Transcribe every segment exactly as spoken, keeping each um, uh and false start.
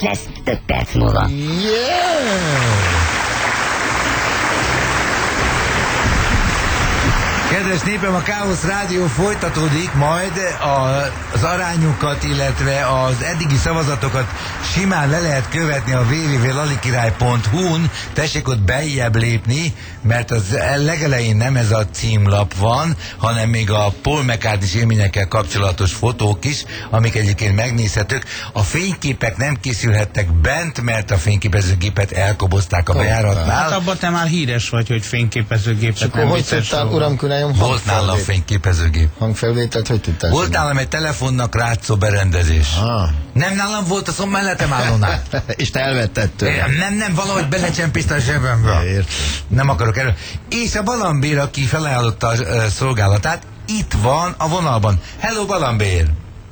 lesz több perc múlva. Yeah! Kedves népem, a Káosz Rádió folytatódik, majd a, az arányokat, illetve az eddigi szavazatokat simán le lehet követni a double-u double-u double-u pont lalikirály pont hu-n. Tessék ott beljebb lépni, mert az legelején nem ez a címlap van, hanem még a Paul McCartney élményekkel kapcsolatos fotók is, amik egyébként megnézhetők. A fényképek nem készülhettek bent, mert a fényképezőgépet elkobozták a bejáratnál. Hát abban te már híres vagy, hogy fényképezőgépet nem hogy tudtál, uram, Kürályom, volt nálam fényképezőgép. Hangfelvételt, hogy tudtál? Volt nálam egy telefonnak rátszó berendezés. Ah. Nem nálam volt, azt mondom, mellettem állónál. És te elvetted tőle. Nem, nem, valahogy belecsempészt a zsebembe. Nem akarok erről. És a Balambér, aki felajánlotta a uh, szolgálatát, itt van a vonalban. Hello, Balambér!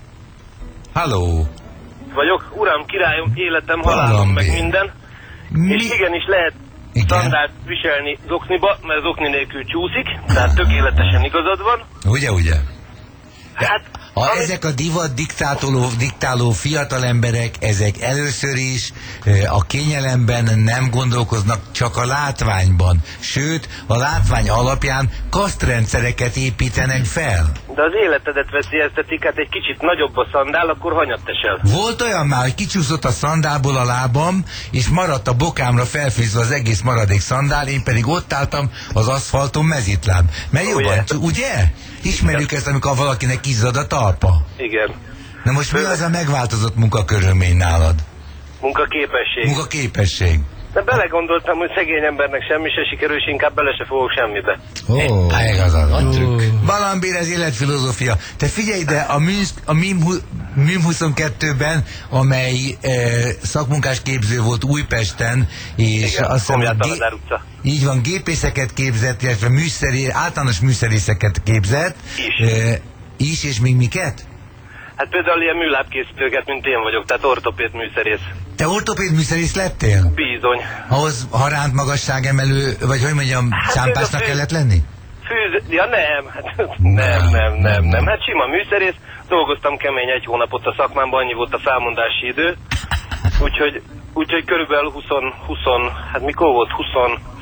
Hello! Vagyok, uram, királyom, életem, halálom, meg minden. Mi? És igenis lehet Igen? szandált viselni zokniba, mert zokni nélkül csúszik, tehát tökéletesen igazad van. Ugye, ugye? Hát, Ha amit- ezek a divat diktátoló, diktáló fiatal emberek, ezek először is eh, a kényelemben nem gondolkoznak, csak a látványban. Sőt, a látvány alapján kasztrendszereket építenek fel. de az életedet veszélyeztetik, hát egy kicsit nagyobb a szandál, akkor hanyat tesel. Volt olyan már, hogy kicsúszott a szandálból a lábam, és maradt a bokámra felfűzve az egész maradék szandál, én pedig ott álltam az aszfalton mezitláb. Mert jobban, Ugye? ugye? Ismerjük ezt, amikor valakinek izzad a talpa. Igen. Na most mi az a megváltozott munkakörülmény nálad? Munkaképesség. Munkaképesség. De belegondoltam, hogy szegény embernek semmi se sikerül, és inkább bele se fogok semmibe. Ó, Há, igazad van. nagy trükk. Balambér, ez életfilozófia. Te figyelj ide, a MÜM, a MÜM huszonkettőben, amely e, szakmunkás képző volt Újpesten, és Igen, azt hiszem, Komját gé- Aladár utca. így van, gépészeket képzett, illetve műszeri, általános műszerészeket képzett. Is. E, is, és még miket? Hát például ilyen műlábkészítőket, mint én vagyok, tehát ortopéd műszerész. Te ortopéd műszerész lettél? Bizony. Ahhoz haránt magasságemelő, vagy hogy mondjam, Hát számpásnak ez a fő- kellett lenni? Fűz... Ja nem, hát nem, nem, nem, nem. Hát sima műszerész, dolgoztam kemény egy hónapot a szakmámban, annyi volt a felmondási idő. Úgyhogy, úgyhogy körülbelül húsz, húsz, hát mikor volt? húsz,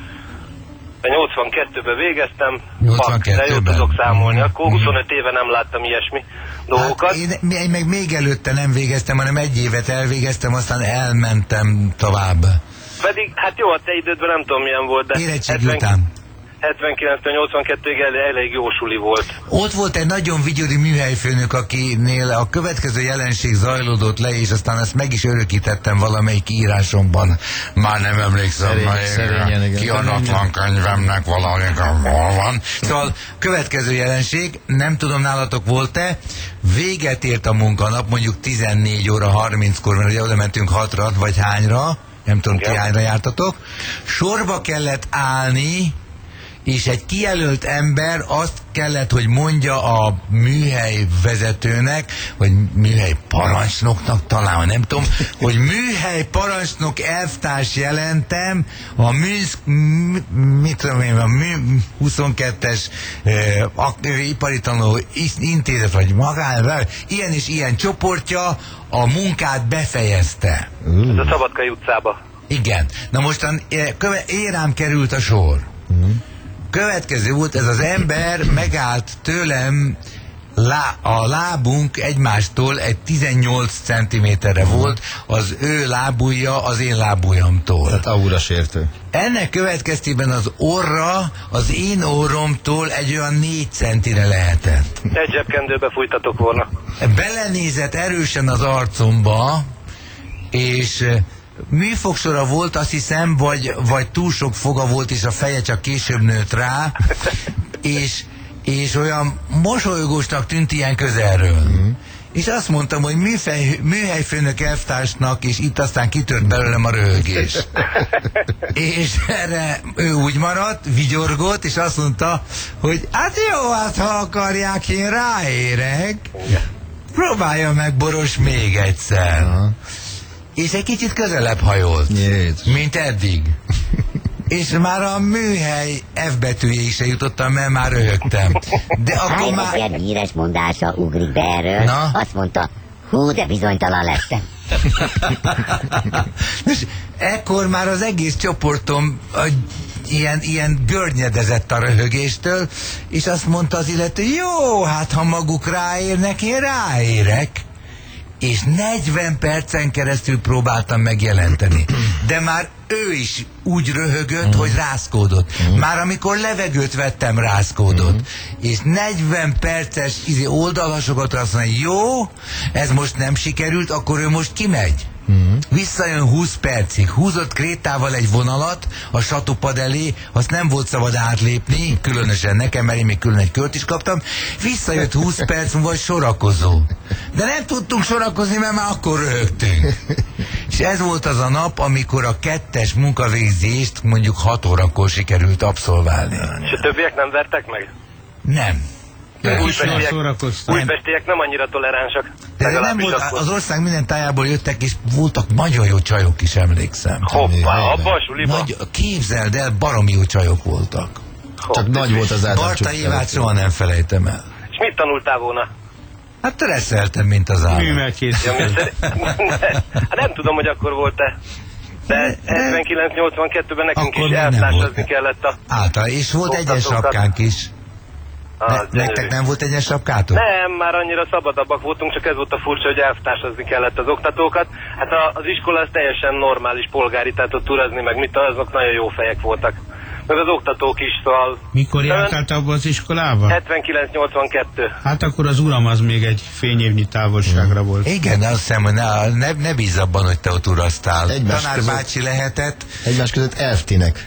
nyolcvankettőben végeztem. nyolcvankettőben. De jól tudok számolni, akkor huszonöt éve nem láttam ilyesmi dolgokat. Hát én, én meg még előtte nem végeztem, hanem egy évet elvégeztem, aztán elmentem tovább. Pedig, hát jó, a te idődben nem tudom milyen volt, de Érettségi után. hetvenkilenctől nyolcvankettőig elég, elég jó suli volt. Ott volt egy nagyon vigyori műhelyfőnök, akinél a következő jelenség zajlódott le, és aztán ezt meg is örökítettem valamelyik írásomban. Már nem emlékszem, Szerény- melyikre. szerényen, igen. Kiadatlan könyvemnek valamelyik hol van. Szóval következő jelenség, nem tudom, nálatok volt-e, véget ért a munkanap, mondjuk tizennégy óra harminckor, mert ugye oda mentünk hatra, vagy hányra, nem tudom, ti hányra jártatok, sorba kellett állni, és egy kijelölt ember azt kellett, hogy mondja a műhely vezetőnek, vagy műhely parancsnoknak talán, nem tudom, hogy műhely parancsnok elvtárs jelentem a műsz, m- mit tudom én, a mű huszonkettes eh, ak- eh, ipari tanuló intézet, vagy magán, ilyen és ilyen csoportja a munkát befejezte. Ez a Szabadkai utcába. Igen. Na mostan eh, köve- érám került a sor. Következő volt, ez az ember megállt tőlem, lá, a lábunk egymástól egy tizennyolc centiméterre volt, az ő lábujja az én lábujjamtól. Tehát aura sértő. Ennek következtében az orra az én orromtól egy olyan négy centire lehetett. Egy zsebkendőbe fújtatok volna. Belenézett erősen az arcomba, és eh, műfogsora volt, azt hiszem, vagy, vagy túl sok foga volt, és a feje csak később nőtt rá, és, és olyan mosolygósnak tűnt ilyen közelről. Mm. És azt mondtam, hogy műfej, műhelyfőnök elvtársnak, és itt aztán kitört belőlem a röhögés. És erre ő úgy maradt, vigyorgott, és azt mondta, hogy hát jó, hát ha akarják, én ráérek. Próbálja meg, Boros, még egyszer. Aha. És egy kicsit közelebb hajolt, Jézus. mint eddig. És már a műhely F betűjéig se jutottam, mert már röhögtem. De akkor Hány már... ilyen híres mondása ugrik be erről? Na? Azt mondta, Hú, de bizonytalan lettem. És ekkor már az egész csoportom a, ilyen, ilyen görnyedezett a röhögéstől, és azt mondta az illető, jó, hát ha maguk ráérnek, én ráérek. És negyven percen keresztül próbáltam megjelenteni. De már ő is úgy röhögött, mm. hogy rázkódott. Mm. Már amikor levegőt vettem, rázkódott. Mm. És negyven perces izi oldalhasokat azt mondja, jó, ez most nem sikerült, akkor ő most kimegy. Mm. Visszajön húsz percig, húzott krétával egy vonalat a satupad elé, azt nem volt szabad átlépni, különösen nekem, mert én még külön egy kört is kaptam. Visszajött húsz perc múlva sorakozó. De nem tudtunk sorakozni, mert már akkor röhögtünk. És ez volt az a nap, amikor a kettes munkavégzést mondjuk hat órakor sikerült abszolválni. És a többiek nem vertek meg? Nem. Újpestiek, újpestiek nem annyira toleránsak. De nem volt, az ország minden tájából jöttek, és voltak nagyon jó csajok is, emlékszem. Hoppá, abba a suliba? Nagy, képzeld el, baromi jó csajok voltak. Hopp, Csak nagy volt az által. Barta Évát soha nem felejtem el. És mit tanultál volna? Hát reszeltem, mint az állam. Művelkészítő. Ja, hát nem tudom, hogy akkor volt-e. De hetvenkilenc nyolcvankettőben nekünk akkor is eltásazni kellett a... Által, és volt egyenes sapkánk is. Ah, ne, nektek nem volt egyenes sapkátok? Nem, már annyira szabadabbak voltunk, csak ez volt a furcsa, hogy eltársazni kellett az oktatókat. Hát a, az iskola az teljesen normális polgári, tehát ott urazni meg mit, azok nagyon jó fejek voltak. Meg az oktatók is, szóval... Mikor jártál te abban az iskolában? hetvenkilenc nyolcvankettő. Hát akkor az uram az még egy fényévnyi távolságra hmm. volt. Igen, de azt hiszem, hogy ne, ne, ne bízz abban, hogy te ott uraztál. Egymás Tanár között, bácsi lehetett. Egymás között elftinek.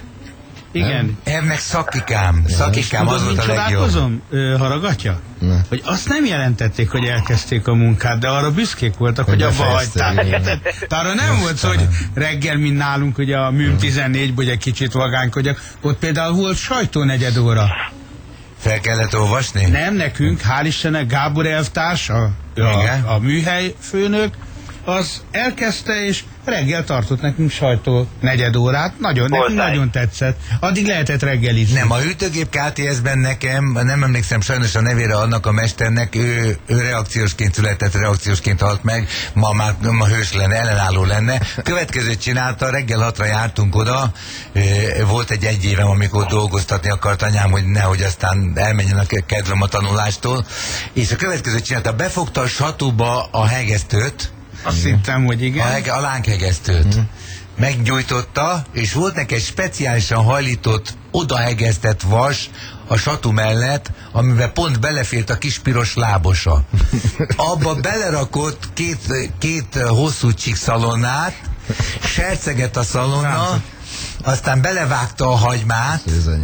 Igen. Ennek szakikám. Ja, szakikám az volt a legjobb. Haragatja? Ne. Hogy azt nem jelentették, hogy elkezdték a munkát, de arra büszkék voltak, hogy, hogy abba hagyták. De arra nem volt szó, hogy reggel, mint nálunk, hogy a műm tizennégyben, hogy egy kicsit vagánykodjak. Ott például volt sajtó negyed óra. Fel kellett olvasni? Nem nekünk, hál' Istennek, Gábor elvtárs, a, a, a műhely főnök, az elkezdte, és reggel tartott nekünk sajtó negyed órát. Nagyon, nekünk nagyon tetszett. Addig lehetett reggelizni. Nem, a hűtőgép ká té es-ben nekem, nem emlékszem sajnos a nevére annak a mesternek, ő, ő reakciósként született, reakciósként halt meg, ma már ma hős lenne, ellenálló lenne. Következőt csinálta, reggel hatra jártunk oda, volt egy egy évem, amikor dolgoztatni akart anyám, hogy nehogy aztán elmenjen a kedvem a tanulástól, és a következőt csinálta, befogta a satuba a hegesztőt, azt hittem, hogy igen. A, hege, a lánghegesztőt. Mm. Meggyújtotta, és volt neki egy speciálisan hajlított, odahegesztett vas a satu mellett, amiben pont belefért a kis piros lábosa. Abba belerakott két, két hosszú csíkszalonnát, serceget a szalonna, aztán belevágta a hagymát,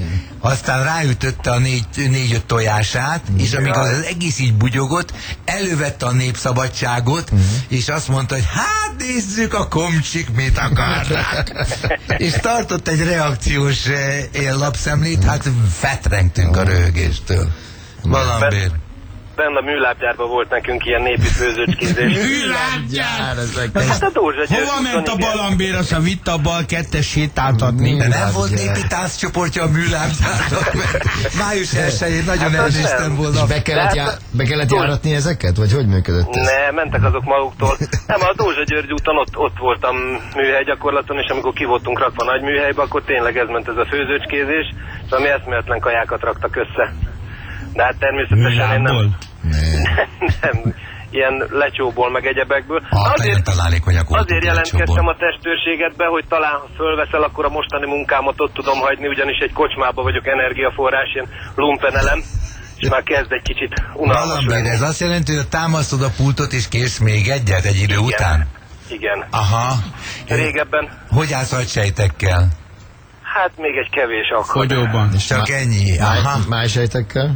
aztán ráütötte a négy, négy-öt tojását, és amikor az egész így bugyogott, elővette a Népszabadságot, uh-huh. és azt mondta, hogy hát nézzük a komcsik, mit akarnak. És tartott egy reakciós eh, lapszemlét, hát fetrengtünk a röhögéstől. Valamiért. Benne a műlábgyárban volt nekünk ilyen népi főzőcskizés. Műlábgyár! Hát a Dózsa György. Hova ment a Balambér, azt a vitt a bal kettes sétáltatni? De nem volt népi tánccsoportja a műlábgyárnak, mert május elsején nagyon hát elzéstem volna. És be kellett, já be kellett járatni ezeket? Vagy hogy működött ez? Ne, mentek azok maguktól. Nem, a Dózsa György úton ott, ott voltam műhely gyakorlaton, és amikor ki voltunk rakva nagy műhelybe, akkor tényleg ez ment ez a főzőcskézés, és ami eszméletlen kajákat raktak össze. De hát természetesen én nem, nem, ilyen lecsóból, meg egyebekből. Ah, azért azért jelentkeztem a testőrségedbe, hogy talán ha fölveszel, akkor a mostani munkámat ott tudom hagyni, ugyanis egy kocsmában vagyok energiaforrás, ilyen lumpenelem, és már kezd egy kicsit unalmas lenni. Ez azt jelenti, hogy támasztod a pultot és kész még egyet egy idő igen, után? Igen. Aha. Régebben. Hogy állsz agysejtekkel? Hát még egy kevés akkor. Fogyóban. Csak ennyi? Aha. Májsejtekkel?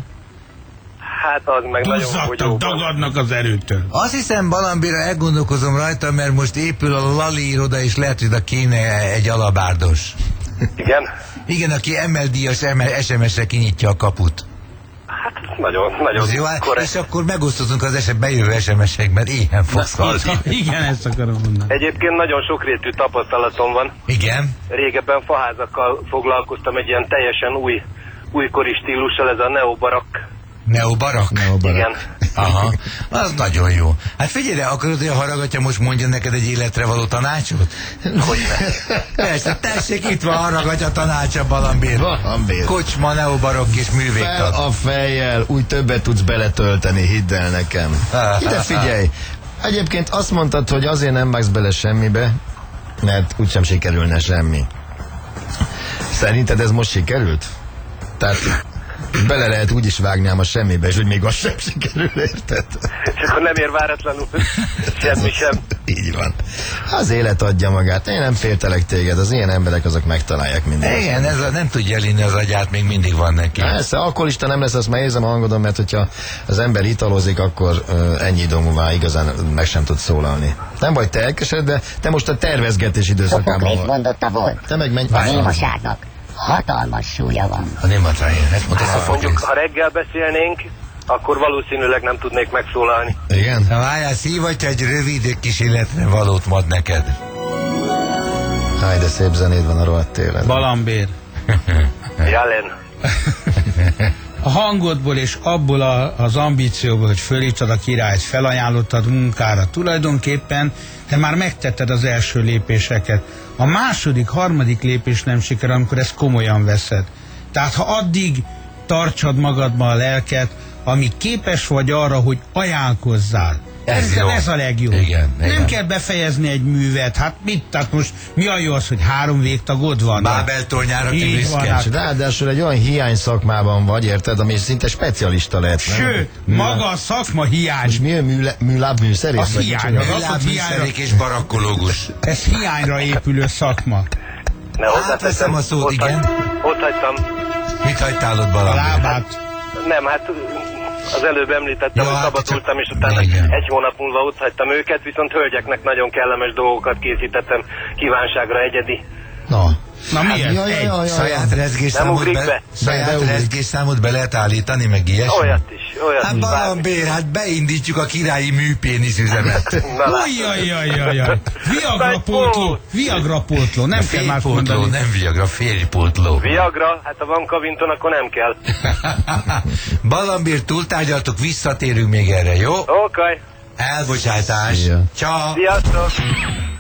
Hát az meg nagyon fogyóban. Dagadnak az erőtől. Azt hiszem, Balambira elgondolkozom rajta, mert most épül a Lali iroda, és lehet, hogy a kéne egy alabárdos. Igen? Igen, aki em el díjas es em es-re kinyitja a kaput. Hát nagyon, nagyon jó, és akkor megosztozunk az eset bejövő es em es-ekben, éhen fogsz halni. Igen, ezt akarom mondani. Egyébként nagyon sokrétű tapasztalatom van. Igen? Régebben faházakkal foglalkoztam egy ilyen teljesen új, újkori stílussal, ez a neobarak. Neobarak? Neobarak. Igen. Aha, az nagyon jó. Hát figyelj, akarod, hogy a Haraghatya most mondja neked egy életre való tanácsot? Hogyne. Persze, tessék, itt van a Haraghatya tanácsa, Balambér. Balambér. Kocsma, neobarokk és Fel művégtag. a fejjel, úgy többet tudsz beletölteni, hidd el nekem. Ide figyelj! Egyébként azt mondtad, hogy azért nem vágsz bele semmibe, mert úgysem sikerülne semmi. Szerinted ez most sikerült? Tehát bele lehet úgy is vágni ám a semmibe, és hogy még az sem sikerül, érted? És akkor nem ér váratlanul semmi sem. Így van. Az élet adja magát. Én nem féltelek téged, az ilyen emberek azok megtalálják mindent. Igen, ez a, nem tudja elinni az agyát, még mindig van neki. Persze, alkoholista nem lesz, azt már érzem a hangodon, mert hogyha az ember italozik, akkor uh, ennyi idő múlva igazán meg sem tud szólalni. Nem baj, te elkesed, de te most a tervezgetés időszakában Szophoklész vagy. mondotta volt. Te meg menj. A némaságnak hatalmas súlya van. A nématájén, ezt mondta Mondjuk, Szophoklész. ha reggel beszélnénk, akkor valószínűleg nem tudnék megszólalni. Igen? Na várjál, szívatja egy rövid kis életre valót mad neked. Háj, de szép zenéd van a rohadt élet. Balambér. Jelen. A hangodból és abból a, az ambícióból, hogy fölírtad a királyt, felajánlottad munkára, tulajdonképpen te már megtetted az első lépéseket. A második, harmadik lépés nem siker, amikor ezt komolyan veszed. Tehát ha addig tartsad magadban a lelket, amíg képes vagy arra, hogy ajánlkozzál. Ez Ez, jó. ez a legjobb. Igen, nem igen. kell befejezni egy művet. Hát mit? Tehát most mi a jó az, hogy három végtagod van? Bábel tornyára Így van, kibüszke. hát. És ráadásul egy olyan hiány szakmában vagy, érted, ami szinte specialista lehet. nem? Sőt, Műlá- maga a szakma hiány. És mi a műle- műláb műszerész? Az vagy hiány. micsoda? Az, hogy hiányra, Lábműszerék és barakkológus. ez hiányra épülő szakma. Ne, Átveszem a szót, ott igen. hagy- Ott hagytam. Mit hagytál ott, A Balambér? lábát. Nem, hát az előbb említettem, Ja, hogy hát szabadultam, csak- és utána igen. egy hónap múlva ott hagytam őket, viszont hölgyeknek nagyon kellemes dolgokat készítettem kívánságra egyedi. Na. Na miért? Ja, ja, Egy. ja, ja, Saját ja. rezgésszámot ugrik be, be. saját Beugrik. rezgésszámot be lehet állítani, meg ilyesmi? Olyat is, olyat Hát is. bármi. Balambér, hát beindítjuk a királyi műpénisz üzemet. Na, látod. Ujjajjajjajjaj. Viagra pótló. Viagra pótló. Nem kell más Férjpótló, mondani. nem Viagra, férjpótló. Viagra, hát ha van kavinton, akkor nem kell. Balambér, túltárgyaltuk, visszatérünk még erre, jó? Oké, okay. Elbocsátás. Szia. Ciao. sziasztok!